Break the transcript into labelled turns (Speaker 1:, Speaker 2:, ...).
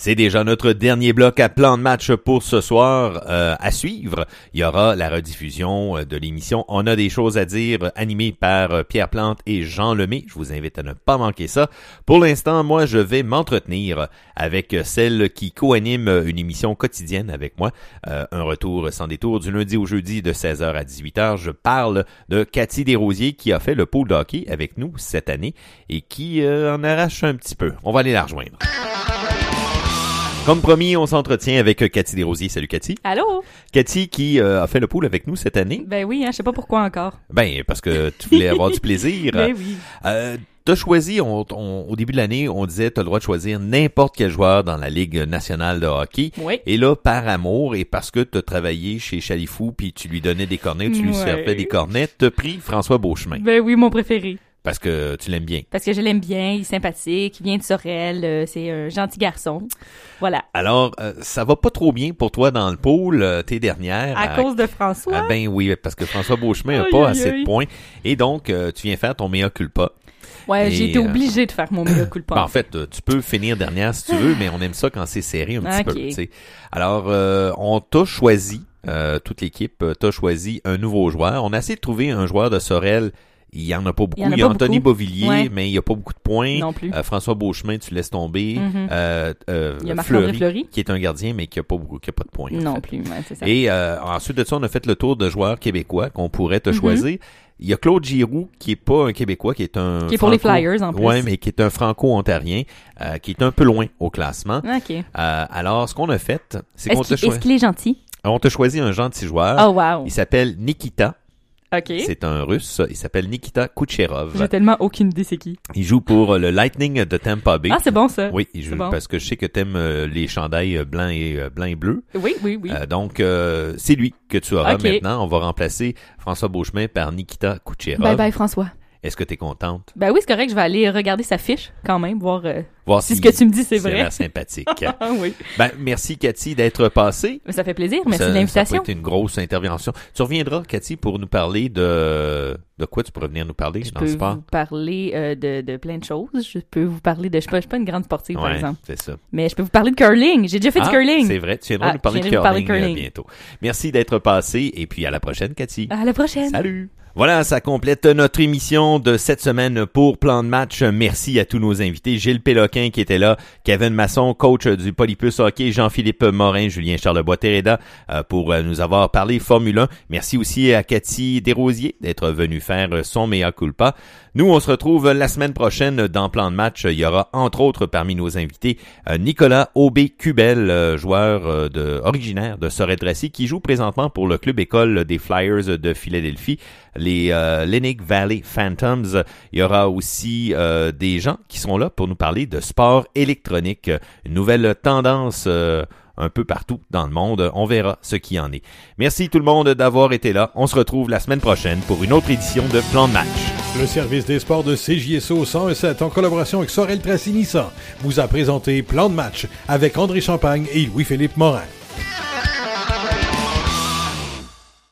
Speaker 1: C'est déjà notre dernier bloc à plan de match pour ce soir. À suivre, il y aura la rediffusion de l'émission On a des choses à dire, animée par Pierre Plante et Jean Lemay. Je vous invite à ne pas manquer ça. Pour l'instant, moi, je vais m'entretenir avec celle qui co-anime une émission quotidienne avec moi. Un retour sans détour du lundi au jeudi de 16h à 18h. Je parle de Cathy Desrosiers qui a fait le pool de hockey avec nous cette année et qui en arrache un petit peu. On va aller la rejoindre. Comme promis, on s'entretient avec Cathy Desrosiers. Salut Cathy.
Speaker 2: Allô?
Speaker 1: Cathy qui a fait le pool avec nous cette année.
Speaker 2: Ben oui, je sais pas pourquoi encore.
Speaker 1: Ben parce que tu voulais avoir du plaisir.
Speaker 2: Ben oui.
Speaker 1: T'as choisi, au début de l'année, on disait t'as le droit de choisir n'importe quel joueur dans la Ligue nationale de hockey.
Speaker 2: Oui.
Speaker 1: Et là, par amour et parce que t'as travaillé chez Chalifou puis tu lui donnais des cornets, tu lui servais des cornets, t'as pris François Beauchemin.
Speaker 2: Ben oui, mon préféré.
Speaker 1: Parce que tu l'aimes bien.
Speaker 2: Parce que je l'aime bien, il est sympathique, il vient de Sorel, c'est un gentil garçon. Voilà.
Speaker 1: Alors, ça va pas trop bien pour toi dans le pool, t'es dernière.
Speaker 2: À cause de François?
Speaker 1: Ah ben oui, parce que François Beauchemin a pas assez de points. Et donc, tu viens faire ton mea culpa.
Speaker 2: Ouais, j'ai été obligée de faire mon mea culpa.
Speaker 1: Ben en fait, tu peux finir dernière si tu veux, mais on aime ça quand c'est serré un petit peu. Tu sais. Alors, on t'a choisi, toute l'équipe t'a choisi un nouveau joueur. On a essayé de trouver un joueur de Sorel. Il y en a pas beaucoup. Il y a Anthony Beauvillier, mais il y a pas beaucoup de points.
Speaker 2: Non plus.
Speaker 1: François Beauchemin, tu laisses tomber.
Speaker 2: Il y a Marc-André Fleury,
Speaker 1: qui est un gardien, mais qui a pas de points.
Speaker 2: Non plus, ouais, c'est ça.
Speaker 1: Et ensuite de ça, on a fait le tour de joueurs québécois qu'on pourrait te choisir. Il y a Claude Giroux, qui est pas un Québécois, qui est un
Speaker 2: qui est pour les Flyers, en plus.
Speaker 1: Ouais, mais qui est un Franco-Ontarien, qui est un peu loin au classement.
Speaker 2: OK.
Speaker 1: Alors, ce qu'on a fait, c'est qu'on t'a choisi.
Speaker 2: Est-ce qu'il est gentil?
Speaker 1: On t'a choisi un gentil joueur.
Speaker 2: Oh, wow.
Speaker 1: Il s'appelle Nikita.
Speaker 2: OK.
Speaker 1: C'est un Russe. Il s'appelle Nikita Kucherov.
Speaker 2: J'ai tellement aucune idée c'est qui.
Speaker 1: Il joue pour le Lightning de Tampa Bay.
Speaker 2: Ah, c'est bon ça.
Speaker 1: Oui, il joue parce que je sais que t'aimes les chandails blancs et bleus.
Speaker 2: Oui.
Speaker 1: Donc c'est lui que tu auras maintenant. On va remplacer François Beauchemin par Nikita Kucherov.
Speaker 2: Bye François.
Speaker 1: Est-ce que t'es contente?
Speaker 2: Ben oui, c'est correct, je vais aller regarder sa fiche quand même, voir si ce que tu me dis c'est vrai.
Speaker 1: C'est l'air sympathique.
Speaker 2: Oui.
Speaker 1: Ben merci Cathy d'être passée.
Speaker 2: Ça fait plaisir, merci de l'invitation.
Speaker 1: Ça a été une grosse intervention. Tu reviendras Cathy pour nous parler de quoi tu pourrais venir nous parler dans le sport?
Speaker 2: Je peux vous parler de plein de choses. Je peux vous parler de je suis pas une grande sportive par exemple.
Speaker 1: C'est ça.
Speaker 2: Mais je peux vous parler de curling. J'ai déjà fait du curling.
Speaker 1: C'est vrai, tu viendras nous parler de curling bientôt. Merci d'être passée et puis à la prochaine Cathy.
Speaker 2: À la prochaine.
Speaker 1: Salut. Voilà, ça complète notre émission de cette semaine pour Plan de match. Merci à tous nos invités. Gilles Péloquin qui était là, Kevin Masson, coach du Polypus Hockey, Jean-Philippe Morin, Julien Charlebois-Terreda pour nous avoir parlé Formule 1. Merci aussi à Cathy Desrosiers d'être venue faire son mea culpa. Nous, on se retrouve la semaine prochaine dans Plan de match. Il y aura entre autres parmi nos invités Nicolas Aubé-Cubel, joueur originaire de Sorel-Tracy qui joue présentement pour le club école des Flyers de Philadelphie, les Lennox Valley Phantoms. Il y aura aussi des gens qui sont là pour nous parler de sport électronique, une nouvelle tendance un peu partout dans le monde. On verra ce qu'il y en est. Merci tout le monde d'avoir été là. On se retrouve la semaine prochaine pour une autre édition de Plan de match.
Speaker 3: Le service des sports de CJSO 107 en collaboration avec Sorel-Tracy Nissan vous a présenté Plan de match avec André Champagne et Louis-Philippe Morin.